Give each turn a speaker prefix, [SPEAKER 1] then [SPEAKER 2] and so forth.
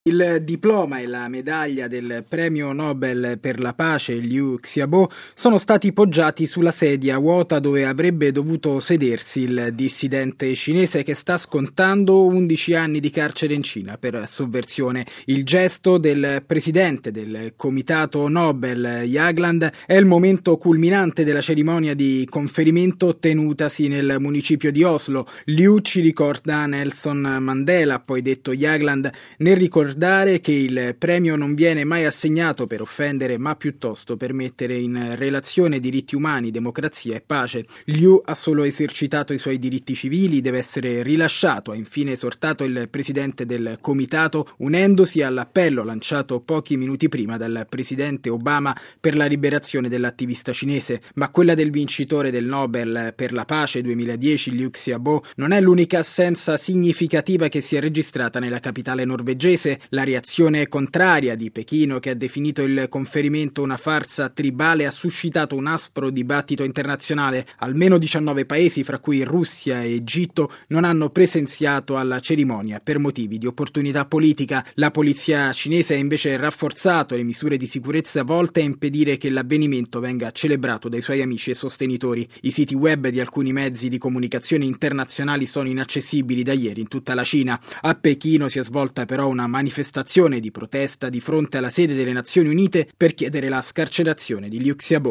[SPEAKER 1] Il diploma e la medaglia del premio Nobel per la pace Liu Xiaobo sono stati poggiati sulla sedia vuota dove avrebbe dovuto sedersi il dissidente cinese che sta scontando 11 anni di carcere in Cina per sovversione. Il gesto del presidente del comitato Nobel Jagland è il momento culminante della cerimonia di conferimento tenutasi nel municipio di Oslo. Liu ci ricorda Nelson Mandela, ha poi detto Jagland, nel ricordare che il premio non viene mai assegnato per offendere, ma piuttosto per mettere in relazione diritti umani, democrazia e pace. Liu ha solo esercitato i suoi diritti civili, deve essere rilasciato, ha infine esortato il presidente del comitato, unendosi all'appello lanciato pochi minuti prima dal presidente Obama per la liberazione dell'attivista cinese. Ma quella del vincitore del Nobel per la pace 2010, Liu Xiaobo, non è l'unica assenza significativa che si è registrata nella capitale norvegese. La reazione contraria di Pechino, che ha definito il conferimento una farsa tribale, ha suscitato un aspro dibattito internazionale. Almeno 19 paesi, fra cui Russia e Egitto, non hanno presenziato alla cerimonia per motivi di opportunità politica. La polizia cinese ha invece rafforzato le misure di sicurezza volte a impedire che l'avvenimento venga celebrato dai suoi amici e sostenitori. I siti web di alcuni mezzi di comunicazione internazionali sono inaccessibili da ieri in tutta la Cina. A Pechino si è svolta però una manifestazione di protesta di fronte alla sede delle Nazioni Unite per chiedere la scarcerazione di Liu Xiaobo.